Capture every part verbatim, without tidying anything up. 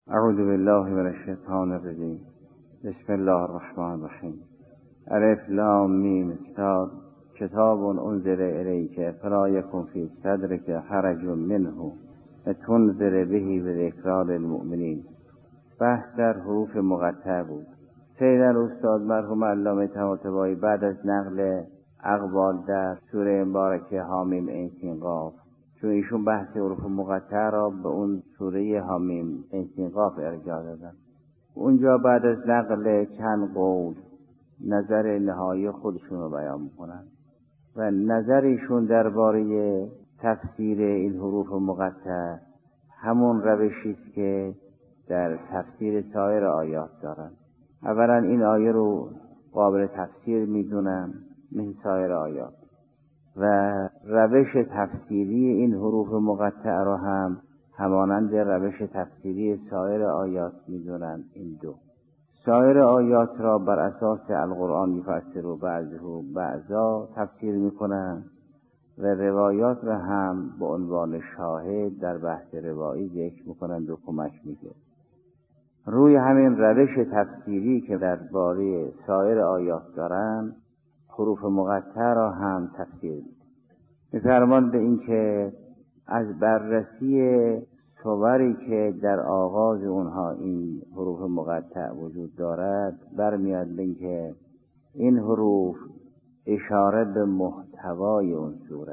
اعوذ بالله من الشیطان الرجیم. بسم الله الرحمن الرحیم. الف لام میم صاد کتاب انزل الیک فلا یکن فی صدرک حرج منه لتنذر به وذکری للمؤمنین. بحث در حروف مقطع بود. سید الاستاد مرحوم علامه طباطبایی بعد از نقل اقوال در سوره مبارکه حامیم عین سین قاف، چون ایشون بحث حروف مقطع را به اون سوره حامیم عین سین قاف ارجاع دادن، اونجا بعد از نقل چند قول نظر نهایی خودشون رو بیان میکنن و نظرشون درباره تفسیر این حروف مقطع همون روشی است که در تفسیر سایر آیات دارن. اولا این آیه رو قابل تفسیر میدونن مثل سایر آیات و روش تفسیری این حروف مقطع را هم همانند روش تفسیری سایر آیات میدونن. این دو سایر آیات را بر اساس القرآن یفسر و بعضه و بعضا تفسیر میکنن و روایات را هم به عنوان شاهد در بحث روایی ذکر میکنند و کمک میده. روی همین روش تفسیری که درباره سایر آیات دارن حروف مقطع را هم تفسیر میده. می‌فرماند به این که از بررسی صوری که در آغاز اونها این حروف مقطع وجود دارد برمیاد به این که این حروف اشاره به محتوای اون سوره،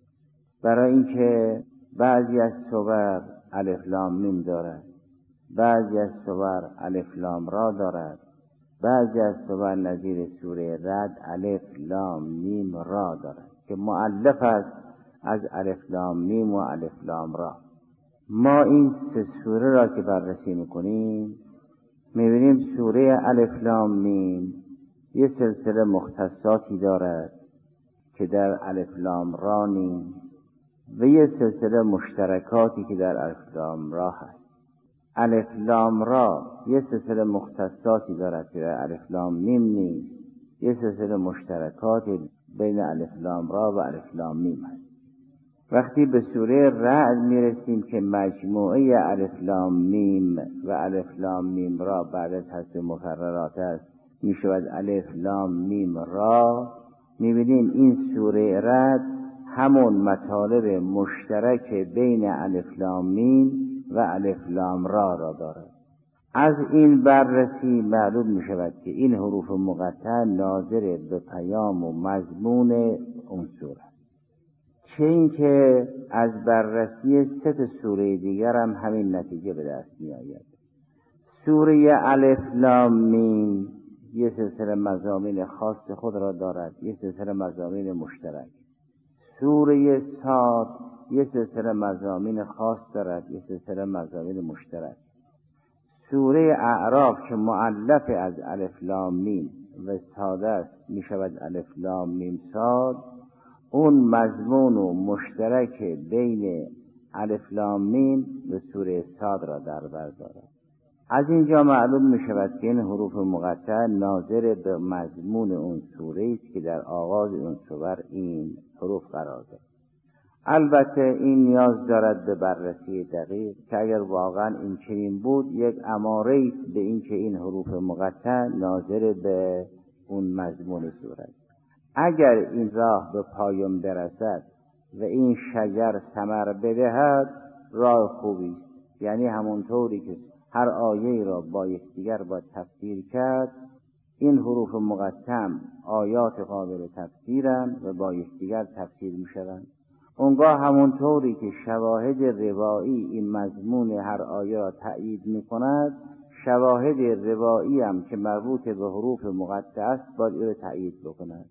برای اینکه بعضی از صور الف لام میم دارد، بعضی از صور الف لام را دارد، بعضی از صور نظیر سوره رد الف لام میم را دارد که مؤلف است از الف لام میم و الف لام را. ما این سه سوره را که بررسی میکنیم میبینیم سوره الف لام میم یه سلسله مختصاتی دارد که در الف لام را نیست و یه سلسله مشترکاتی که در الف لام را هست. الف لام را یه سلسله مختصاتی دارد که در الف لام میم نیست، یه سلسله مشترکاتی بین الف لام را و الف لام میم هست. وقتی به سوره رعد میرسیم که مجموعه الف لام میم و الف لام میم را بعد از حذف مکررات است میشود الف لام میم را، میبینیم این سوره رعد همون مطالب مشترک بین الف لام میم و الف لام را را دارد. از این بررسی معلوم می شود که این حروف مقطع ناظر به پیام و مضمون اون سوره، چه این که از بررسی سه سوره دیگر هم همین نتیجه به دست می آید. سوره الف لام میم یه سلسله مضامین خاص خود را دارد، یه سلسله مضامین مشترک. سوره صاد یه سلسله مضامین خاص دارد، یه سلسله مضامین مشترک. سوره اعراف که مؤلف از الف لام میم و صاد است می شود الف لام میم صاد، اون مضمون و مشترک بین الف لام میم و سوره صاد را در بر دارد. از اینجا معلوم می شود که این حروف مقطع ناظر به مضمون اون سوره است که در آغاز اون سور این حروف قرار دارد. البته این نیاز دارد به بررسی دقیق که اگر واقعا این چنین بود یک اماره است به این که این حروف مقطع ناظر به اون مضمون سوره است. اگر این راه به پایان برسد و این شجر ثمر بدهد راه خوبی است، یعنی همونطوری که هر آیه را با یکدیگر باید تفسیر کرد، این حروف مقطع آیات قابل تفسیرند و با یکدیگر تفسیر می‌شوند. اونگاه همونطوری که شواهد روایی این مضمون هر آیه را تأیید می‌کند، شواهد روایی هم که مربوط به حروف مقطع است باید او را تأیید بکند.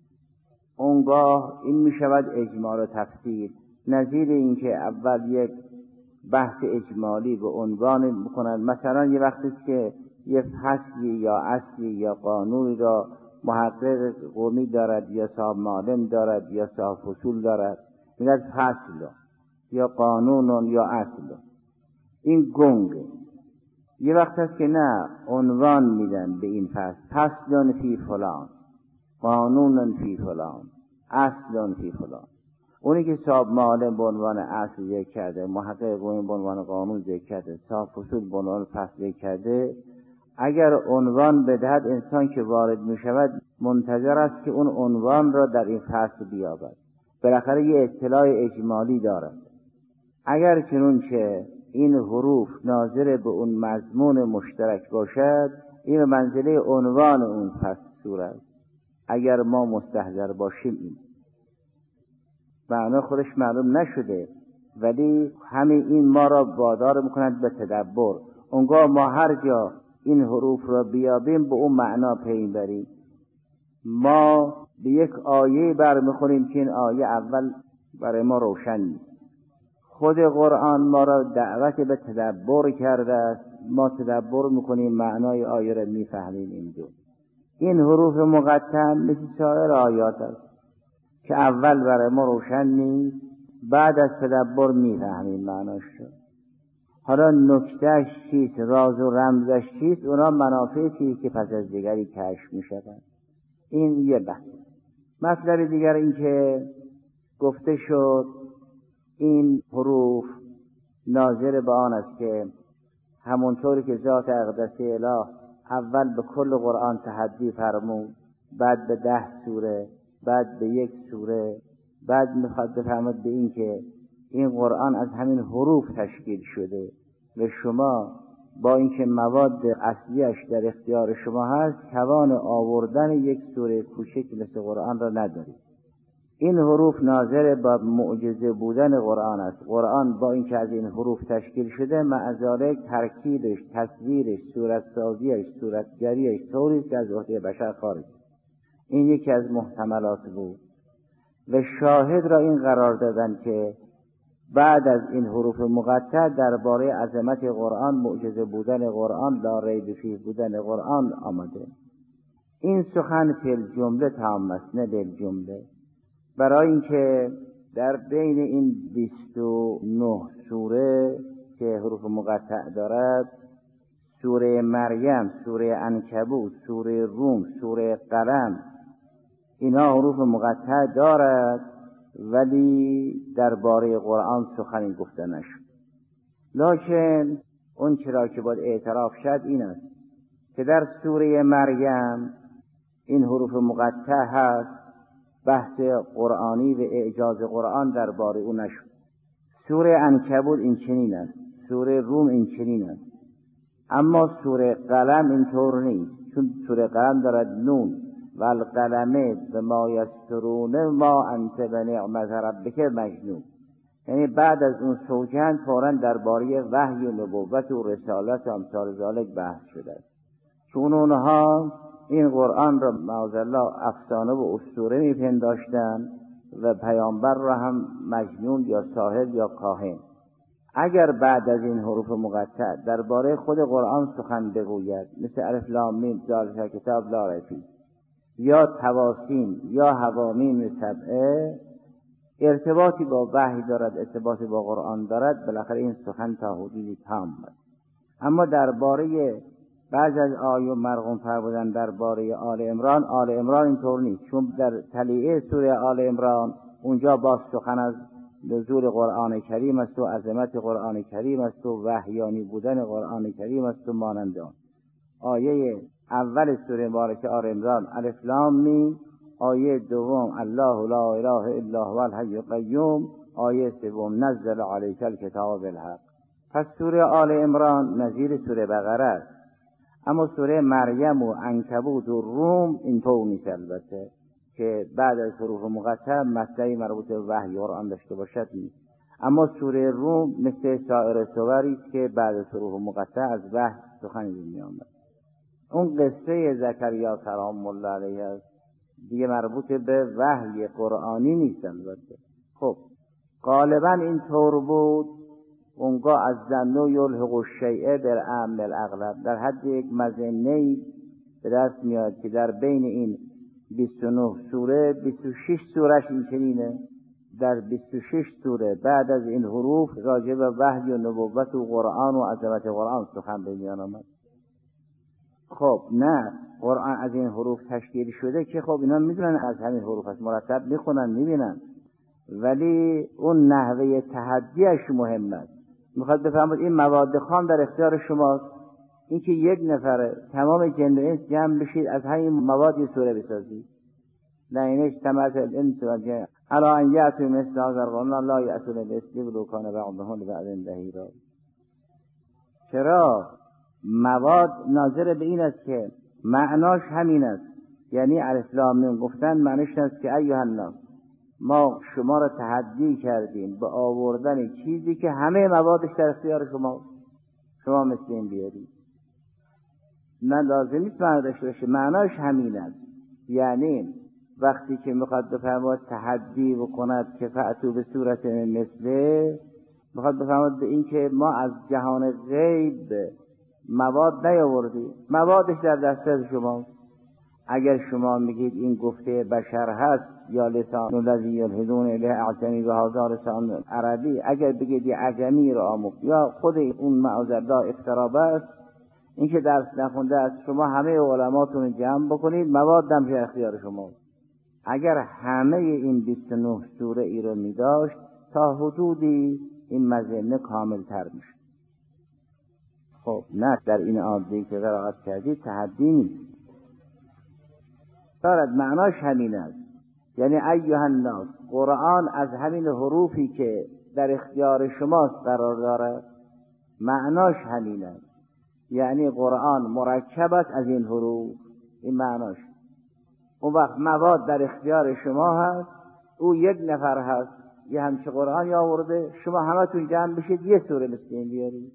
اونگاه این می‌شود اجمال و تفسیر، نظیر این که اول یک بحث اجمالی به عنوان بکنند. مثلا یه وقتی است که یه فصلی یا اصلی یا قانونی را محقق قومی دارد یا صاحب معلم دارد یا صاحب فصول دارد، میگه فصل یا قانون یا اصل، این گنگه. یه وقت است که نه، عنوان میدن به این فصل، فصل فی فلان، قانون فی فلان، اصل فی فلان. اونی که صاحب معالم به عنوان اصل ذکر کرده، محقق قومی به عنوان قانون ذکر کرده، صاحب فصول به عنوان فصل ذکر کرده، اگر عنوان بدهد انسان که وارد می شود منتظر است که اون عنوان را در این فصل بیابد. بالاخره یه اطلاع اجمالی دارد. اگر چنون که این حروف ناظر به اون مضمون مشترک باشد، این به منزله عنوان اون فصل سوره است. اگر ما مستحضر باشیم این معنا خودش معلوم نشده، ولی همین این ما را وادار میکند به تدبر. اونگاه ما هر جا این حروف را بیابیم به اون معنا پی بریم. ما به یک آیه برمیخوریم که این آیه اول برای ما روشن نیست. خود قرآن ما را دعوت به تدبر کرده است. ما تدبر میکنیم، معنای آیه را میفهمیم. اینجا این حروف مقطع مثل سایر آیات است که اول برای ما روشن نیست، بعد از تدبر میفهمیم معناش رو. حالا نکتهش چیست، راز و رمزش چیست، اونا منافع چیست که پس از دیگری کشف میشوند. این یه بحث. مطلب دیگر این که گفته شد این حروف ناظر به آن است که همونطوری که ذات اقدسی اله اول به کل قرآن تحدی فرمود، بعد به ده سوره، بعد به یک سوره، بعد میخواد بفرماد به این که این قرآن از همین حروف تشکیل شده و شما با اینکه مواد اصلیش در اختیار شما هست توان آوردن یک سوره کوچک مثل قرآن را ندارید. این حروف ناظر با معجزه بودن قرآن است. قرآن با اینکه از این حروف تشکیل شده، مع ذلک ترکیبش، تصویرش، صورت سازیش، صورتگریش طوری که از عهده بشر خارج. این یکی از محتملات بود و شاهد را این قرار دادن که بعد از این حروف مقطع درباره عظمت قرآن، معجزه بودن قرآن، لا ریب فیه بودن قرآن آمده. این سخن فی الجمله تام است، نه بالجمله، برای اینکه در بین این بیست و نه سوره که حروف مقطع دارد، سوره مریم، سوره عنکبوت، سوره روم، سوره قلم، اینا حروف مقطع دارد ولی درباره قرآن سخنی گفته نشد. لکن اون چرا که باید اعتراف شد این است که در سوره مریم این حروف مقطع هست، بحث قرآنی و اعجاز قرآن درباره او نشد. سوره عنکبوت این چنین است، سوره روم این چنین است، اما سوره قلم اینطور نیست، چون سوره قلم دارد نون و القلم و ما یسطرون ما انت بنعمت ربک مجنون، یعنی بعد از اون سوگند فوراً درباره وحی و نبوت و رسالت و امثال ذالک بحث شده است. چون اونها این قرآن را معاذالله افسانه و اسطوره میپنداشتن و پیامبر را هم مجنون یا ساحر یا کاهن. اگر بعد از این حروف مقطع درباره خود قرآن سخن بگوید، مثل الف لام میم ذالک کتاب لا ریب فیه یا تواسین یا حوامیم سبعه، ارتباطی با وحی دارد، ارتباطی با قرآن دارد، بالاخره این سخن تا حدودی تام است. اما درباره بعض از آیه مرغوم فرمودن درباره آل عمران، آل عمران اینطور نیست، چون در تلیعه سوره آل عمران اونجا باز سخن از نزول قرآن کریم است و عظمت قرآن کریم است و وحیانی بودن قرآن کریم است و مانند آن. آیه اول سوره مبارکه آل عمران الف لام میم، آیه دوم الله لا اله الا هو الحی القیوم، آیه سوم نزل علیک الکتاب بالحق. پس سوره آل عمران نظیر سوره بقره است، اما سوره مریم و عنکبوت و روم اینطور نیست البته که بعد از حروف مقطع مطلبی مربوط به وحی قرآن داشته باشد نیست. اما سوره روم مثل سایر سوری است که بعد از حروف مقطع از وحی سخنی می‌آمد. اون قصه زکریا سلام الله علیه است، دیگه مربوط به وحی قرآنی نیست البته. خب غالبا این طور بود. اونگاه از ظنوا یلحق الشیء بالامن الاغلب، در حد یک مظنه‌ای به دست میاد که در بین این بیست و نه سوره بیست و شش سورش این چنینه، در بیست و شش سوره بعد از این حروف راجع به وحی و نبوت و قرآن و عظمت قرآن سخن به میان آمد. خب نه، قرآن از این حروف تشکیل شده که خب اینا میدونن از همین حروف است، مرتب میخونن میبینن، ولی اون نحوه تحدیش مهم است. میخواد بفهمید این مواد خام در اختیار شماست، اینکه یک نفره تمام جن و انس جمع بشید از همین مواد یه سوره بسازید. لئن اجتمعت الانس والجن علی ان یأتوا بمثل هذا القرآن لا یأتون بمثله ولو کان بعضهم لبعض ظهیرا. چرا؟ مواد ناظر به این است که معناش همین است، یعنی الف لام میم گفتن معنیش است که ایها الناس ما شما را تحدی کردیم به آوردن چیزی که همه موادش در اختیار شما، شما مثل این بیارید. نه لازم نیست معنی داشته باشه، معناش همین است. یعنی وقتی که میخواد بفرماد تحدی بکند که فأتوا به صورت مثله، میخواد بفرماد به این که ما از جهان غیب مواد نیاوردیم، موادش در دست شما. اگر شما میگید این گفته بشر هست یا لسان الذی یلحدون الیه اعجمی و هذا لسان عربی، اگر بگید یه عجمی را آموخت یا خود اون معاذالله افترا است، این که درس نخونده است، شما همه علماتون جمع بکنید مواد در اختیار شما. اگر همه این بیست و نه سوره ای رو می داشت تا حدودی این مزنه کامل تر میشه. خب نه در این عادی که قرائت کردید تحدی نیست، دارد معناش همین است. یعنی ایها الناس، قرآن از همین حروفی که در اختیار شماست قرار دارد، معناش همین است. یعنی قرآن مرکب است از این حروف، این معناش. اون وقت مواد در اختیار شما هست، او یک نفر هست یه همچه قرآن آورده، شما همه تون جمع بشید یه سوره مثل این بیارید.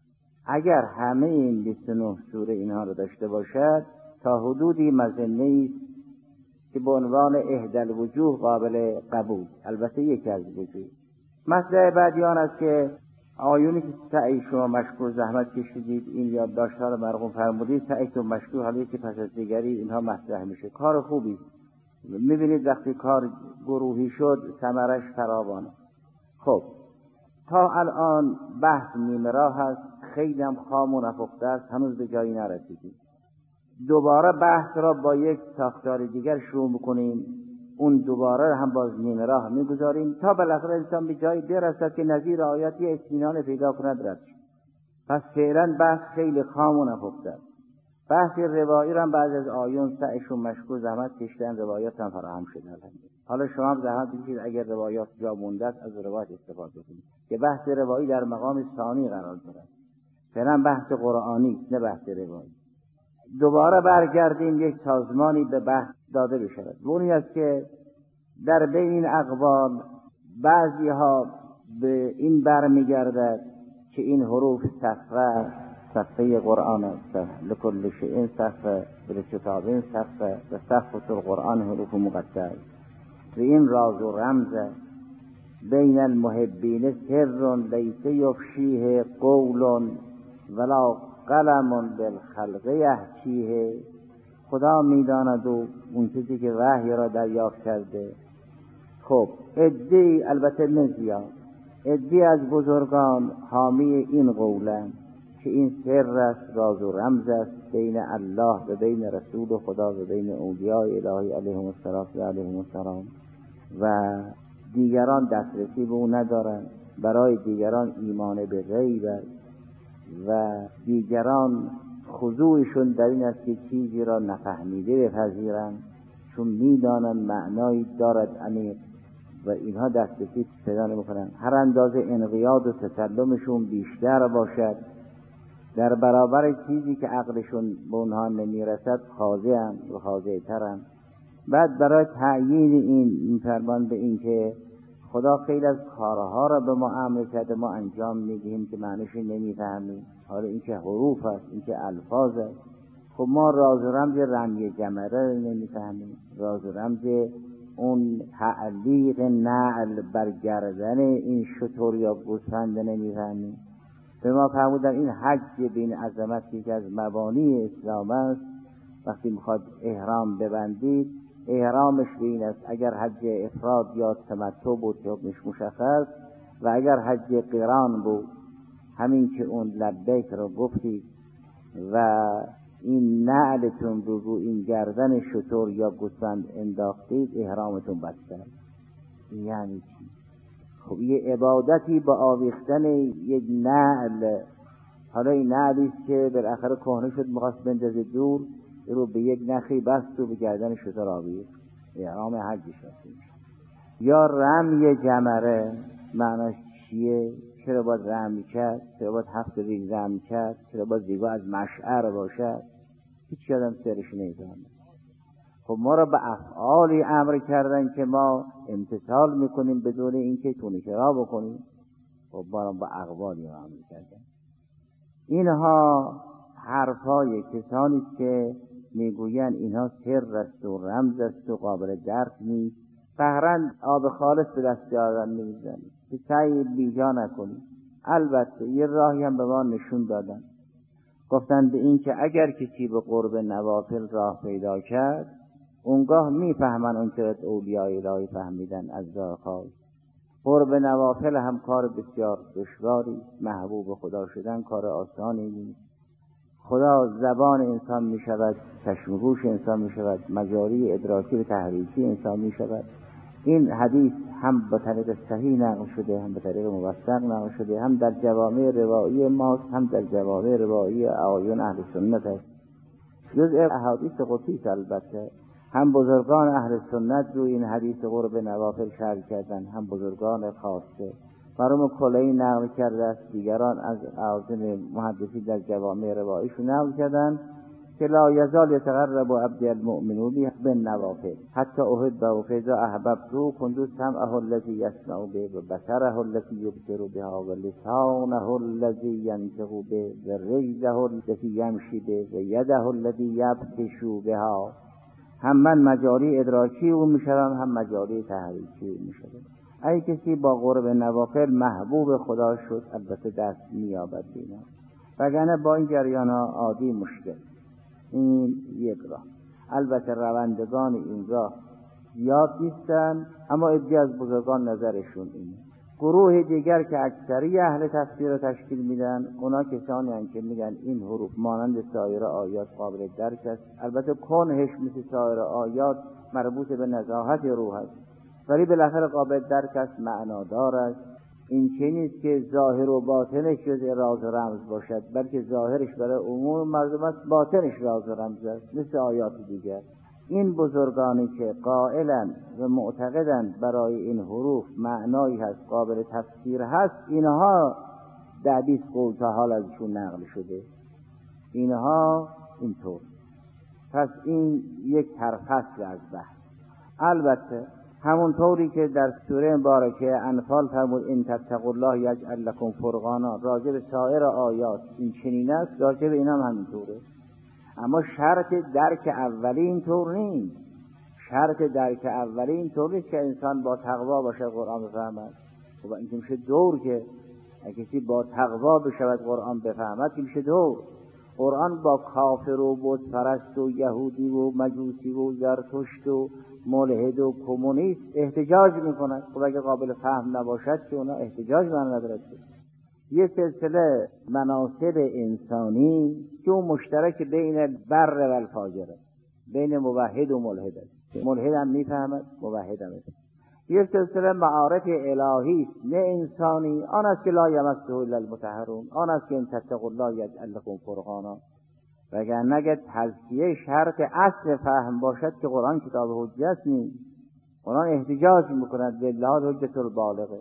اگر همه این بیست و نه سوره اینها رو داشته باشد تا حدودی مزنه است که به عنوان احدی الوجوه قابل قبول، البته یکی از وجوه. مسئله بعدی آن است که آیونی که سعی شما مشکور زحمت کشیدید این یادداشت‌ها رو مرقوم فرمودید، سعیتون مشکور، حالی که پس از دیگری اینها مطرح میشه. کار خوبی میبینید وقتی کار گروهی شد ثمرش فراوانه. خب تا الان بحث نیمه راه هست، خیلی هم خام و نپخته است، هنوز به جایی نرسیدیم. دوباره بحث را با یک ساختار دیگر شروع میکنیم، اون دوباره هم باز نیمه راه میگذاریم تا بالاخره انسان به جایی برسد که نظیر آیاتی اطمینان پیدا کند رد شد. پس فعلا بحث خیلی خام و نپخته است. بحث روایی را بعد از آیون سعیشون مشکور زحمت کشیدن، روایات هم فراهم شده. حالا شما هم زحمت بکشید اگر روایات جا مونده است از روایات استفاده کنید که بحث روایی در مقام ثانی قرار دارد. فعلا بحث قرآنی نه بحث روایی. دوباره برگردیم یک سازمانی به بحث داده بشود. اونی است که در بین این اقوال بعضی ها به این برمیگردد که این حروف صفحه صفحه قرآن است، لکل شیء صفحه ولکتاب صفحه و صفحه القرآن حروف مقدس. و این راز و رمز بین المحبین سر لیس یفشیه قول ولا قلم بالخلق یحکیه. خدا میداند و اون چیزی که وحی را دریافت کرده. خب عده‌ای، البته نه زیاد، عده‌ای از بزرگان حامی این قولند که این سر است، راز و رمز است بین الله و بین رسول خدا و بین اولیاء الهی علیهم السلام و علیهم السلام، و دیگران دسترسی به اون ندارند. برای دیگران ایمان به غیب است و دیگران خضوعشون در این است که چیزی را نفهمیده بپذیرند، چون میدانند معنایی دارد عمیق و اینها دسترسی پیدا نمی‌کنند. هر اندازه انقیاد و تسلمشون بیشتر باشد در برابر چیزی که عقلشون به اونها نمیرسد خاضع‌اند و خاضع‌ترند. بعد برای تعیین این می‌فرمان به این که خدا خیلی از کارها را به ما امر کرده، ما انجام میدیم که معنیش نمیفهمیم. حالا این که حروف است، این که الفاظ است. خب ما راز و رمز رمی جمره نمیفهمیم، راز و رمز اون تعلیق نعل بر گردن این شتر یا گوسفند نمیفهمیم. به ما فرمودن این حج بین عظمتی که از مبانی اسلام است، وقتی میخواد احرام ببندید احرامش بین است، اگر حج افراد یا تمتع بود حکمش مشخص، و اگر حج قران بود همین که اون لبیک رو گفتید و این نعلتون رو رو این گردن شتر یا گوسفند انداختید احرامتون بسته. یعنی چی؟ خب یه عبادتی با آویختن یک نعل، حالا این نعلیست که بالاخره کهنه شد میخواست بندازه دور، رو به یک نخی بست و به گردن شتر آویخت، احرام حجش هست. یا رمی جمره، معناش چیه؟ چرا باید رمی کرد؟ چرا باید هفت ریگ رمی کرد؟ چرا باید دیگه از مشعر باشد؟ هیچ آدم سرش نیفهمه. خب ما را به افعالی امر کردن که ما امتثال میکنیم بدون اینکه تونکرا بکنیم. خب ما را با اقوالی امر کردن. اینها حرفای کسانی که میگویند اینها سر است و رمز است و قابل درک نیست. فهرن آب خالص به دست آدم میریزن که سعی بیجا نکنید. البته یه راهی هم به ما نشون دادن، گفتن به این که اگر کسی به قرب نوافل راه پیدا کرد، اونگاه میفهمن اون که اولیای الهی فهمیدن از راه خاص. قرب نوافل هم کار بسیار دشواری، محبوب خدا شدن کار آسانی نیست. خدا زبان انسان می شود، چشم گوش انسان می شود، مجاری ادراکی و تحریکی انسان می شود. این حدیث هم به طریق صحیح نقل شده، هم به طریق موثق نقل شده، هم در جوامع روایی ماست، هم در جوامع روایی اعایان اهل سنت است. جزء احادیث قدسی البته هم بزرگان اهل سنت رو این حدیث قرب نوافل شرح کردن، هم بزرگان خاصه. مرحوم کلینی نقل کرده است، دیگران از اعاظم محدثی در جوامع رواییشون نقل کردن که لا یزال یتقرب عبد المؤمن بی بالنوافل حتی احبه و فاذا احببته كنت سمعه الذی یسمع به و بصره الذی یبصر بها و لسانه الذی ینطق به و رجله التي یمشی به و یده التي یبطش بها. هم من مجاری ادراکی او میشدم، هم مجاری تحریکی او میشدم. ای کسی با قرب نوافل محبوب خدا شد، البته دست میابد دینا، وگرنه با این جریان ها عادی مشکل. این یک راه. البته روندگان این راه زیاد نیستن، اما عده از بزرگان نظرشون اینه. گروه دیگر که اکثری اهل تفسیر رو تشکیل میدن، اونا کسانی هستند که میگن این حروف مانند سایر آیات قابل درک است. البته کنهش مثل سایر آیات مربوط به نزاهت روح است، ولی بالاخره قابل درک است، معنادار است. این چه نیست که ظاهر و باطنش جز راز و رمز باشد، بلکه ظاهرش برای عموم مردم است، باطنش راز و رمز است، مثل آیات دیگر. این بزرگانی که قائلن و معتقدن برای این حروف معنایی هست، قابل تفسیر هست، اینها در بیست قول تا حال ازشون نقل شده، اینها اینطور. پس این یک طرفست از بحث. البته همونطوری که در سوره مبارکه انفال فرمود ان تتقوا الله یجعل لکم فرقانا، راجع به سایر آیات این چنین است، راجع به اینا هم همینطوره. اما شرط درک اولی اینطور نیست. شرط درک اولی اینطور نیست که انسان با تقوا باشه قرآن بفهمد. خب این که میشه دور، که اگه کسی با تقوا بشود قرآن بفهمد که میشه دور. قرآن با کافر و بت پرست و یهودی و مجوسی و زرتشت و ملحد و کمونیست احتجاج میکند. خب اگه قابل فهم نباشد که اونا احتجاج من ندارد. یه سلسله مناسب انسانی که اون مشترک بین بر و الفاجره، بین موحد و ملحد است. ملحد هم میفهمد، موحد هم میفهمد. یه سلسله معارف الهی است، نه انسانی. آن است که لا یمسه الا المطهرون، آن است که ان تتقوا الله یجعل لکم فرقانا. وگرنه اگر تزکیه شرط اصل فهم باشد که قرآن کتاب حجت نیست. قرآن احتجاج میکند بالله حجت البالغه.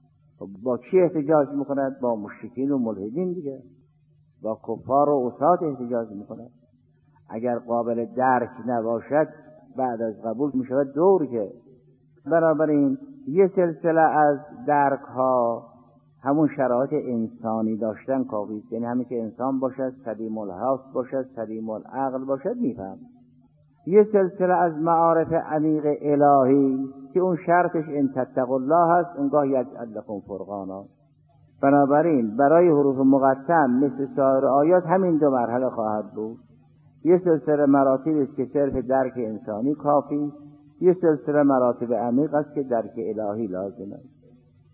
با کی احتجاج میکند؟ با مشرکین و ملحدین دیگه، با کفار و عصات احتجاج میکند. اگر قابل درک نباشد بعد از قبول میشود دور. که بنابراین یه سلسله از درک ها همون شرایط انسانی داشتن کافی است. یعنی همین که انسان باشد، سلیم الحواس باشد، سلیم العقل باشد، میفهم. یه سلسله از معارف عمیق الهی که اون شرطش ان تتقوا الله هست، اونگاه یجعل لکم فرقانا. بنابراین برای حروف مقطم مثل سایر آیات همین دو مرحله خواهد بود. یه سلسله مراتب است که صرف درک انسانی کافی است، یه سلسله مراتب عمیق است که درک الهی لازم است.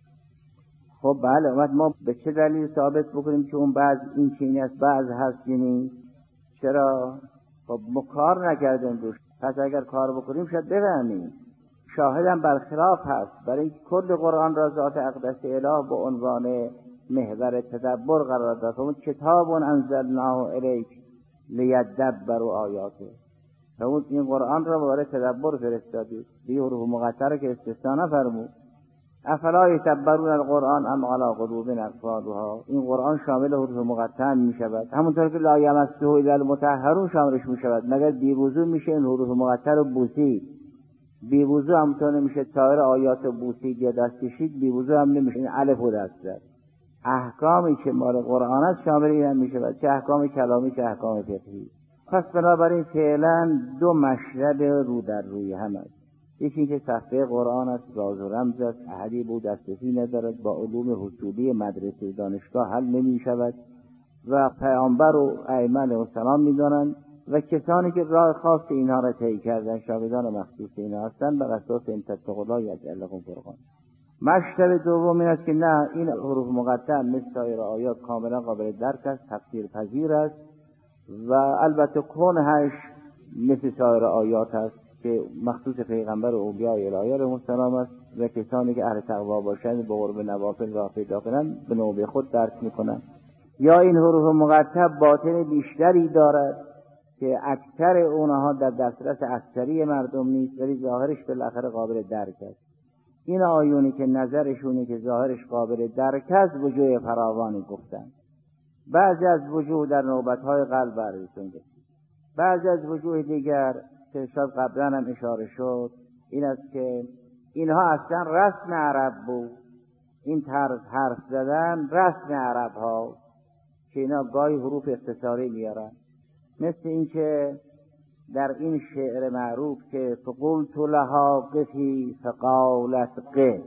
خب بله، اومد ما به چه دلیل ثابت بکنیم که اون بعض این چینی است بعض هست یعنی چرا؟ خب ما کار نکردیم روش، پس اگر کار بکنیم شاید بفهمیم. شاهدم برخلاف هست، برای اینکه کل قرآن را ذات اقدس اله به عنوان محور تدبر قرار داد. اون کتاب انزلناه الیک لیدبروا آیاته، اون این قرآن را برای تدبر فرستادید، بی حروف مقطعه که استثناء نفرمود. افلا یتدبرون القرآن ام علی قلوب اقفالها، این قرآن شامل حروف مقطعه می شود، همونطور که لا یمسه الا المطهرون شاملش می شود، مگر بی وضو میشه این حروف مقطعه رو بوسید؟ بی وضو همونطور نمیشه سایر آیات بوسید یا دست کشید، بی وضو هم نمیشه این الف و دست زد. احکامی که مال قرآن است شامل این هم می شود، چه احکام کلامی چه احکام فقهی. پس بنابراین فعلا دو مشرب رو در روی هم است. یکی اینکه صفحه قرآن است، راز و رمز است، احدی بود دسترسی ندارد، با علوم حصولی مدرسه دانشگاه حل نمی شود و پیامبر و ائمه علیهم السلام می دانند و کسانی که راه خاص اینها را طی کردن شاگردان مخصوص اینها هستند بر اساس این تتقوا الله یجعل لكم فرقان. مشرب دوم این است که نه، این حروف مقطع مثل سایر آیات کاملا قابل درک است، تفسیر پذیر است و البته کنهش مثل سایر آیات است که مخصوص پیغمبر و اولیاء الهی علیهم السلام است و کسانی که اهل تقوا باشند به قرب نوافل راه پیدا کنند به نوبه خود درک میکنند. یا این حروف مقطع باطن بیشتری دارد که اکثر اونها در دسترس اکثری مردم نیست ولی ظاهرش بالاخره قابل درک است. این آیونی که نظرشونی که ظاهرش قابل درک است وجوه فراوانی گفتن. بعضی از وجوه در نوبت‌های قلب بررسی‌شون گفتن. بعضی از وجوه دیگر که شاید قبلا هم اشاره شد این است که اینها اصلا رسم عرب بود. این طرز حرف زدن رسم عرب ها که اینا گاهی حروف اختصاری میارن، مثل این که در این شعر معروف که فقلت لها قفی فقالت ق،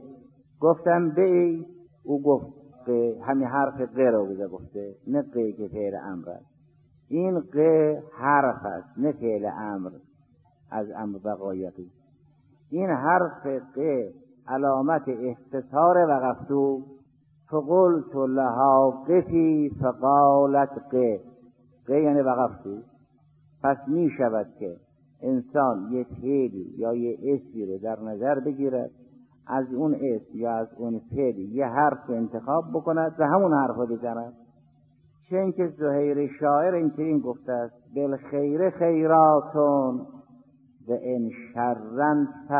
گفتم به او گفت ق، همین حرف ق رو بوده گفته، نه ق که فعل امر است. این ق حرف است نه فعل امر از امر بقایتی. این حرف ق علامت اختصار وقفتو، فقلت لها قفی فقالت ق، ق یعنی وقفتو. پس می شود که انسان یک فعلی یا یک اسمی رو در نظر بگیرد، از اون اسم یا از اون فعل یه حرف انتخاب بکند و همون حرف رو بزند. چون که زهیر شاعر اینطوری گفته است بالخیر خیراتون و ان شرن ف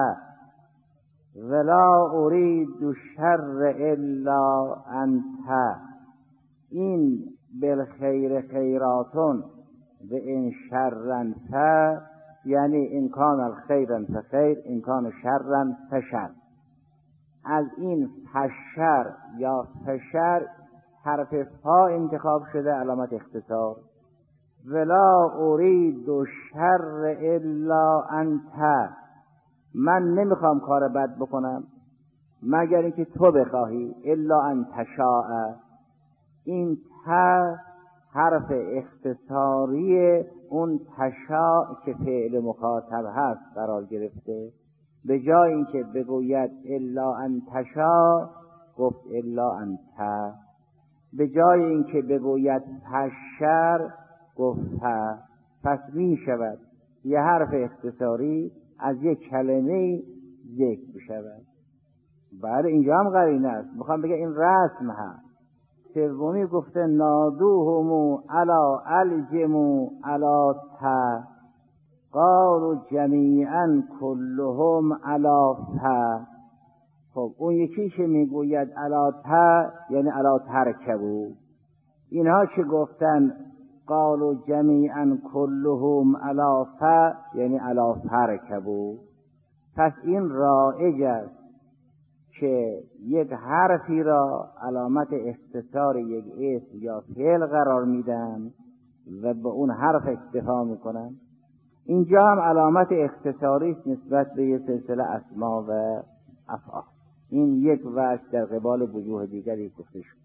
ولا ارید شر الا انت. این بالخیر خیراتون و ان شرن ف یعنی ان کان الخیرن فخیر ان کان شرن فشر. از این فشر یا فشر حرف فا انتخاب شده علامت اختصار. ولا ارید شر الا انت، من نمیخوام کار بد بکنم مگر اینکه تو بخواهی، الا انت شاء. این ت حرف اختصاری اون تشاء که فعل مخاطب هست قرار گرفته. به جای اینکه بگوید الا انت شاء گفت الا انت، به جای اینکه بگوید فشر گفت ف. پس می شود یه حرف اختصاری از یک کلمه ذکر بشود. بله اینجا هم قرینه است، میخوام بگه این رسم هست. سومی گفته نادوهمو علا الجمو علا تا قالوا جمیعا کلهم علا تا. خب اون یکی که میگوید علا تا یعنی علا ترکبو، اینها که گفتن قالوا جمیعا کلهم علا تا یعنی علا ترکبو. پس این رایج است که یک حرفی را علامت اختصار یک اسم یا فعل قرار میدن و به اون حرف اکتفا میکنن. اینجا هم علامت اختصاری است نسبت به یک سلسله اسما و افعال. این یک وجه در قبال وجوه دیگری گفته شد.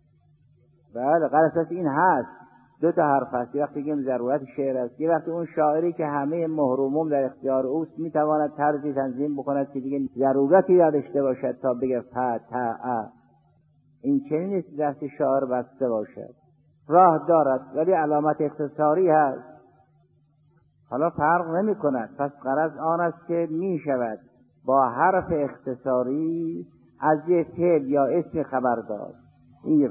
بله قرصت این هست، دو تا حرف هست. یه وقتی که ضرورت شعر است، یه وقتی اون شاعری که همه محروموم در اختیار اوست میتواند طرزی تنظیم بکند که دیگه ضرورتی داشته باشد تا بگه ف تا ا. این چنین نیست دست شاعر بسته باشد، راه دارد ولی علامت اختصاری هست. حالا فرق نمی کند. پس غرض آن است که می شود با حرف اختصاری از یه فعل یا اسم خبر داد. این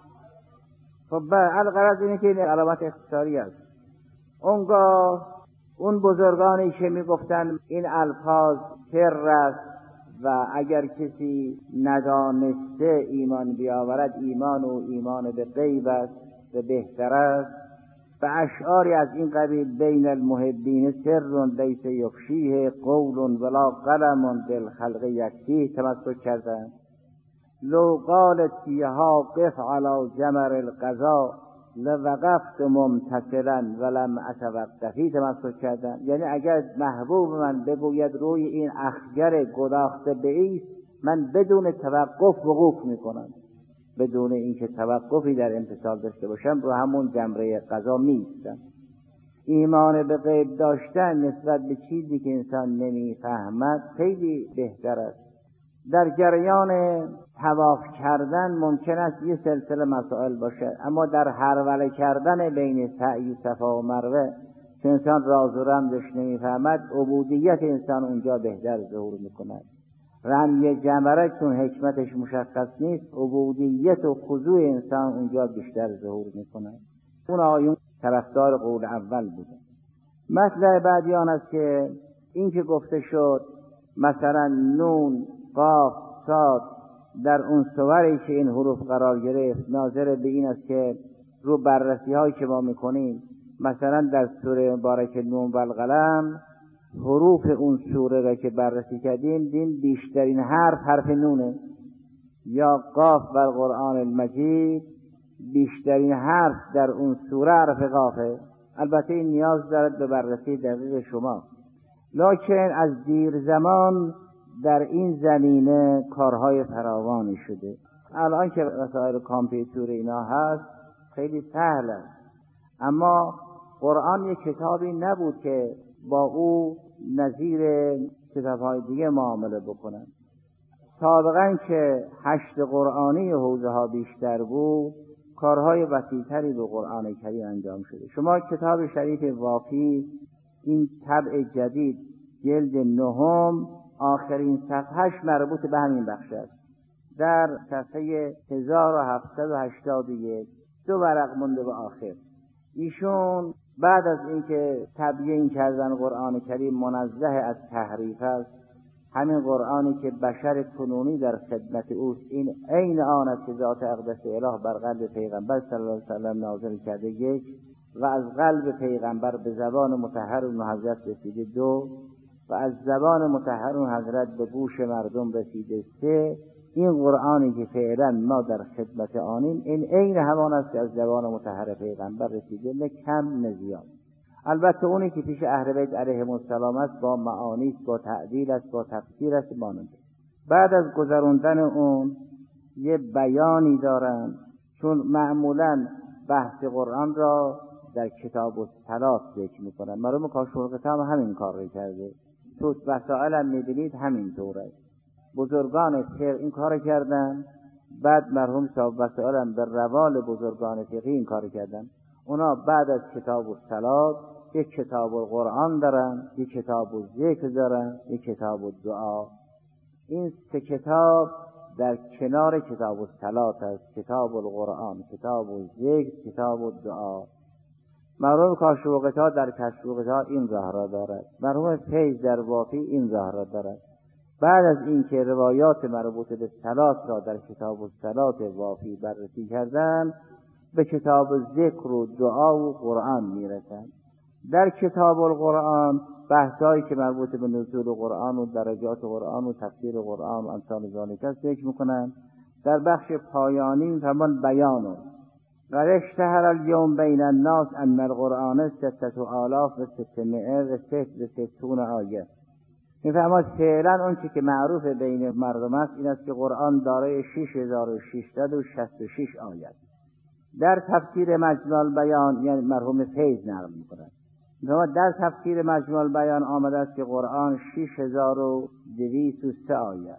خب الغرض اینه که این علامت اختصاری است. اونگاه اون بزرگانی که میگفتن این الفاظ سر است و اگر کسی ندانسته ایمان بیاورد ایمان و ایمان به غیب است و بهتر است، به اشعاری از این قبیل بین المحبین سر لیس یفشیه قول ولا قلم بالخلق یکفیه تمسک کردند. لو قالت فیها قف علی جمر القضا لوقفت ممتثلا ولم اتوقفی تمسک کردند. یعنی اگر محبوب من بگوید روی این اخگر گداخته بایست، من بدون توقف وقوف میکنم، بدون اینکه توقفی در امتثال داشته باشم رو همون جمره قضا میستم. ایمان به غیب داشتن نسبت به چیزی که انسان نمیفهمد خیلی بهتر است. در جریان طواف کردن ممکن است یه سلسله مسائل باشد، اما در هروله کردن بین سعی صفا و مروه که انسان راز و رمزش نمیفهمد، عبودیت انسان اونجا بهتر ظهور میکند. رمی جمره چون حکمتش مشخص نیست، عبودیت و خضوع انسان اونجا بیشتر ظهور میکند. اون آیون طرفدار قول اول بوده. مطلب بعدی آن است که این که گفته شد مثلا نون، قاف، صاد در اون صوری که این حروف قرار گرفت ناظر به این است که رو بررسی هایی که ما میکنیم، مثلا در سوره مبارک نون و القلم حروف اون سوره را که بررسی کردیم دین بیشترین حرف حرف نونه، یا قاف و القرآن المجید بیشترین حرف در اون سوره حرف قافه. البته این نیاز دارد به بررسی دقیق شما، لکن از دیر زمان در این زمینه کارهای فراوانی شده. الان که وسایل کامپیوتر اینا هست خیلی سهل است، اما قرآن یک کتابی نبود که با او نظیر کتاب‌های دیگه معامله بکنن. سابقا که حشد قرآنی حوزه ها بیشتر بود، کارهای وسیع‌تری به قرآن کریم انجام شده. شما کتاب شریف وافی این طبع جدید جلد نهم آخرین صفحهش مربوط به همین بخش است. در صفحه هزار و هفتصد و هشتاد و یک دو ورق مونده به آخر. ایشون بعد از اینکه تبیین کردن قرآن کریم منزه از تحریف است، همین قرآنی که بشر کنونی در خدمت اوست، این عین آن است که ذات اقدس اله بر قلب پیغمبر صلی الله علیه و سلم نازل کرده، یک، و از قلب پیغمبر به زبان مطهر و حضرت رسیده، دو، و از زبان مطهر و حضرت به گوش مردم رسیده، سه. این قرآنی که فعلا ما در خدمت آنیم این عین همان است که از زبان مطهر پیغمبر رسیده، نه کم نه زیاد. البته اونی که پیش اهل بیت علیهم السلام است با معانی است، با تعدیل است، با تفسیر است مانند. بعد از گذراندن اون یه بیانی دارن، چون معمولا بحث قرآن را در کتاب الصلات ذکر میکنن. معلومه کاشف کتاب همین کار رو کرده، تو وسائل هم میبینید همین طوره. بزرگان فقه این کار کردن، بعد مرحوم صاحب وسائل هم در روال بزرگان فقه این کار کردن. اونا بعد از کتاب الصلات یک کتاب القرآن دارن، یک کتاب الذکر دارن، یک کتاب الدعا. این سه کتاب در کنار کتاب الصلات است: کتاب القرآن، کتاب الذکر، کتاب الدعا. مرحوم کاشف در کشف این راه را دارد، مرحوم فیض در وافی این راه را دارد. بعد از اینکه روایات مربوط به صلات را در کتاب الصلات وافی بررسی کردن، به کتاب ذکر و دعا و قرآن میرسند. در کتاب القرآن بحثایی که مربوط به نزول قرآن و درجات قرآن و تفسیر قرآن و امثال ذالک است ذکر میکنند. در بخش پایانی فرمان بیانه قد اشتهر اليوم بین الناس ان القرآن ستة آلاف و ستمائه و ست و ستون آیه. میفهمد فعلا اون چی که معروف بین مردم است این است که قرآن دارای شش هزار و ششصد و شصت و شش آیه. در تفسیر مجموع البیان، یعنی مرحوم فیض نقل میکنند، میفهمد در تفسیر مجموع البیان آمده است که قرآن شش هزار و دویست و سه آیه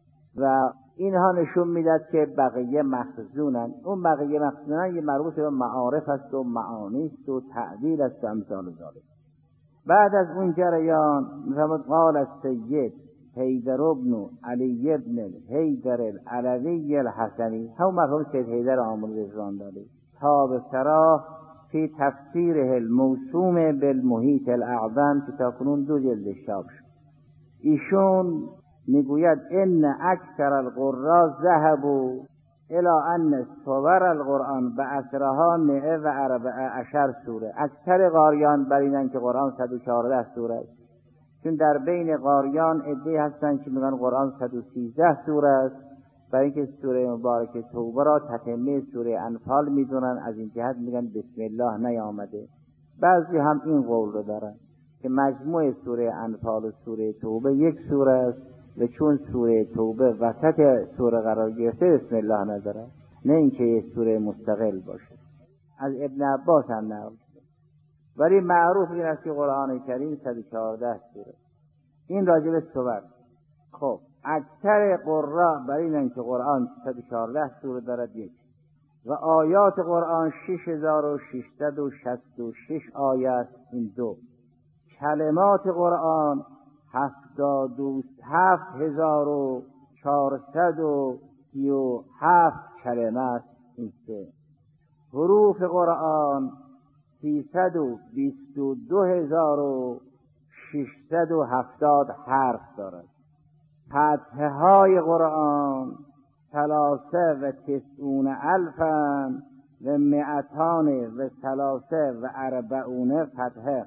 و اینها نشون میداد که بقیه مخزونن. اون بقیه مخزونن یه مربوط به معارف است و معانی است و تعدیل است و امثال ذالک. بعد از اون جریان میفهمد قال السید حیدر ابن علی ابن حیدر العلوی الحسنی، هم مرحوم سید حیدر آمل رضوان داره، تاب سرا فی تفسیره الموسوم بالمحیط الاعظم که تا کنون دو جلد چاپ شد. ایشون میگوید ان اکثر القراء ذهبوا الی ان صور القرآن بأسرها مئة و اربع عشر سوره. اکثر قاریان بر اینن که قرآن صد و چهارده سوره است، چون در بین قاریان عده‌ای هستن که میگن قرآن صد و سیزده سوره است، برای اینکه سوره مبارکه توبه را تتمه سوره انفال میدونن، از این جهت میگن بسم الله نیامده. بعضی هم این قول رو دارن که مجموع سوره انفال و سوره توبه یک سوره است و چون سوره توبه وسط سوره قرار گرفته بسم الله نداره، نه اینکه یک سوره مستقل باشه. از ابن عباس هم نقل شده. ولی معروف این است که قرآن کریم صد و چهارده سوره. این راجع به صور. خب اکثر قراء بر اینن که قرآن صد و چهارده سوره دارد یک و آیات قرآن شش هزار و ششصد و شصت و شش آیه است، این دو. کلمات قرآن هفتاد و هفت هزار و چهارصد و سی و هفت کلمه است، این سه. حروف قرآن سیصد و بیست و دو هزار و ششصد و هفتاد حرف دارد. فتحه های قرآن ثلاثه و تسعون الفا و مئتان و ثلاثه و اربعون فتحه.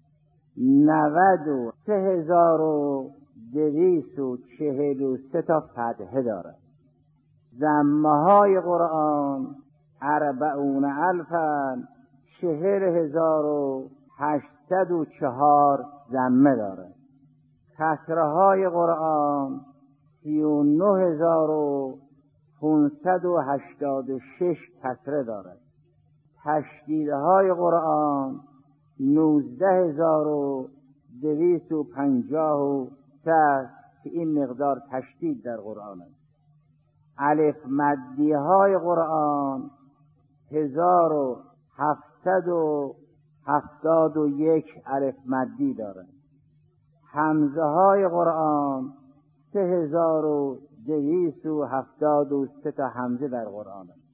نود و سه هزار و دویست و چهل و سه تا فتحه دارد. ضمه های قرآن اربعون الفا چهل هزار و هشتصد و چهار ضمه دارد. کسره های قرآن سی و نه هزار و پانصد و هشتاد و شش کسره دارد. تشدید های قرآن نوزده هزار و دویست و پنجاه و سه که این مقدار تشدید در قرآن است. الف مدی های قرآن هزار و هفتصد و هفتاد و یک الف مدی دارد. همزه های قرآن سه هزار و دویست و هفتاد و سه تا همزه در قرآن است.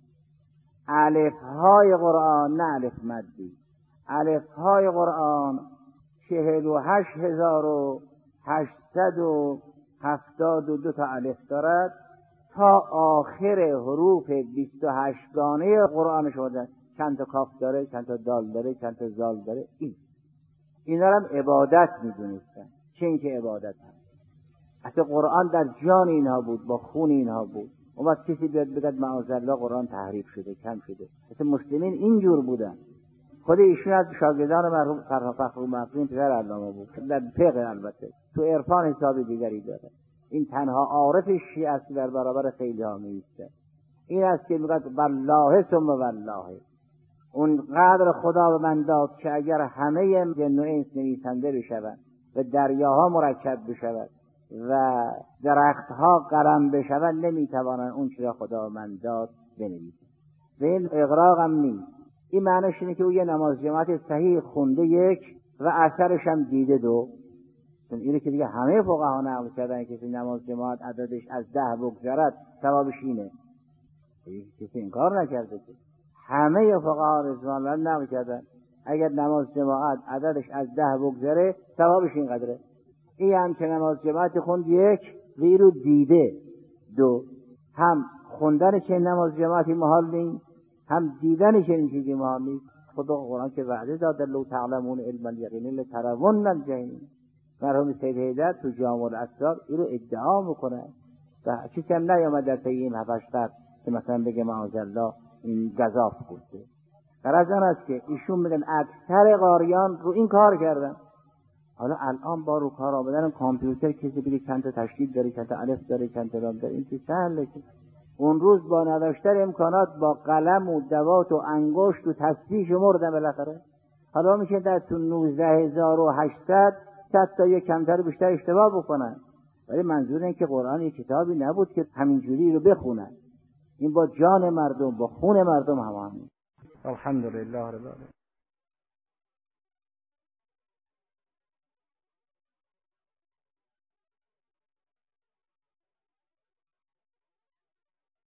الف های قرآن نه الف مدی، الف های قرآن چهل و هشت هزار و هشتصد و هفتاد و دو تا الف دارد تا آخر حروف بیست و هشت گانه قرآن شده. چند تا کاف داره، چند تا دال داره، چند تا زال داره. این اینا هم عبادت میدونستن. چه این که عبادت هم اصلا قرآن در جان اینها بود، با خون اینها بود. اون وقت کسی بیاد بگد معاذالله قرآن تحریف شده، کم شده. اصلا مسلمین اینجور بودن. خود ایشون از شاگردان مرحوم فخر مقدم پدر علامه بود، در فقه البته، تو عرفان حساب دیگری داره. این تنها عارف شیعه است در برابر خیلی ها میسته. این است که میگه والله ثم والله، اون قدر خدا به من داد که اگر همه جن و انس نویسنده بشوند و دریاها مرکب بشود و درختها قلم بشود نمیتوانند اون چیزا خدا به من داد بنویسند. و این اغراق هم نیست. این معنیش اینه که او یه نماز جماعت صحیح خونده یک و اثرش هم دیده دو. اینه که دیگه همه فقها نقل کردن که نماز جماعت عددش از ده بگذرد ثوابش اینه. کسی انکار نکرده که همه فقها رضوان الله نقل کردن اگر نماز جماعت عددش از ده بگذره ثوابش اینقدره. این هم که نماز جماعت خوند یک ویرو دیده دو، هم خوندن چه نماز جماعتی محال نیست، هم دیدن چه این چیزی محال نیست. خدا قرآن که وعده داده لو تعلمون علم الیقین لترون الجحیم. مرحوم سید حیدر تو جامع الاسرار این رو ادعا میکنه و چیزی هم نیامد در طی این هفت‌هشت که مثلا بگه معاذالله این گزاف بوده. غرض آن است که ایشون میگن اکثر قاریان رو این کار کردن. حالا الان با رو کار آمدن کامپیوتر کسی بگه چند تا تشدید داره، چند تا الف داره، چند تا لام داره، این که سهله. که اون روز با نداشتن امکانات با قلم و دوات و انگشت و تسبیح شمردن بالاخره. حالا میشه در تو نوزده هزار و هشتصد صد تا یک کمتر بیشتر اشتباه بکنن. ولی منظور این که قرآن یک کتابی نبود که همینجوری رو بخونن. این با جان مردم، با خون مردم هماهنگ. الحمدلله رب العالمین.